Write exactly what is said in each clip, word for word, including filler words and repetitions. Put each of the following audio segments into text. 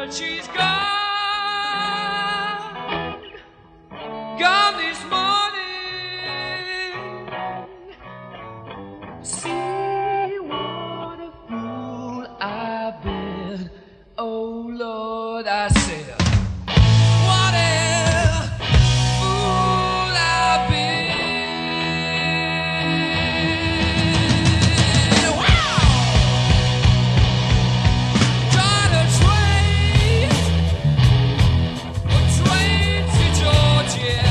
She's gone, gone this morning. See what a fool I've been. Oh Lord, I said, what a fool I've been. Wow! Trying to train, a train to Georgia.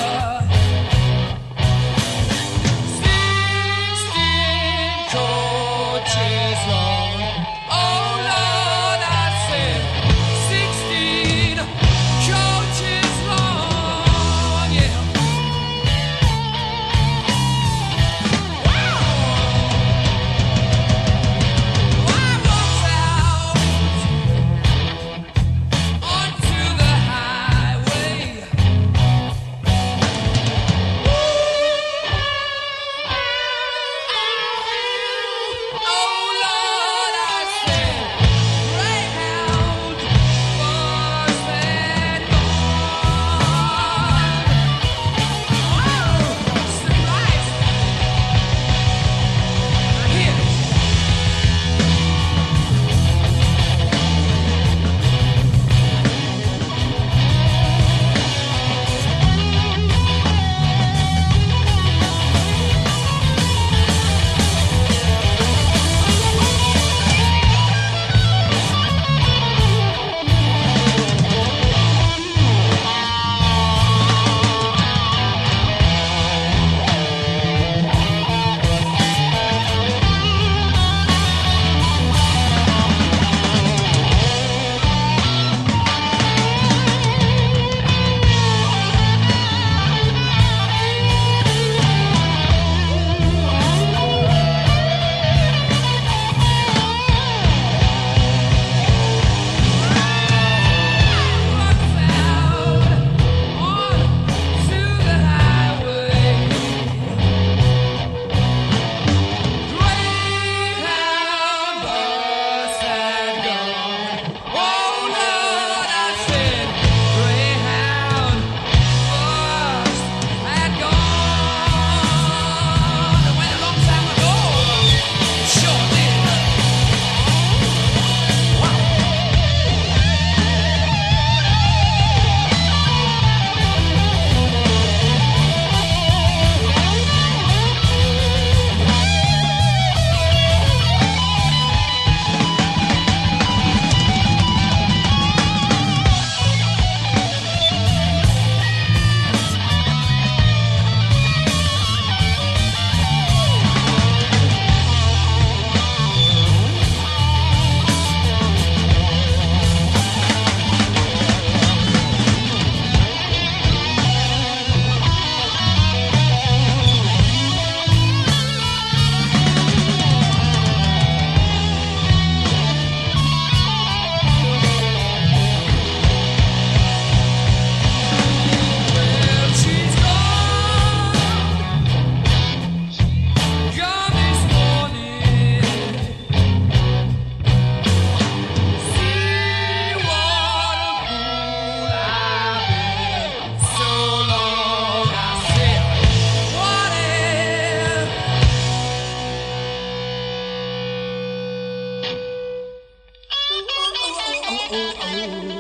Sixteen coaches long. Oh Lord, I said, sixteen coaches long. Yeah. Wow. I walked out onto the highway. Oh Lord, I said, Greyhound was that gone. Wow, surprise! Here. Well, she's gone, gone this morning. See what a fool I've been. So long, I said, what if?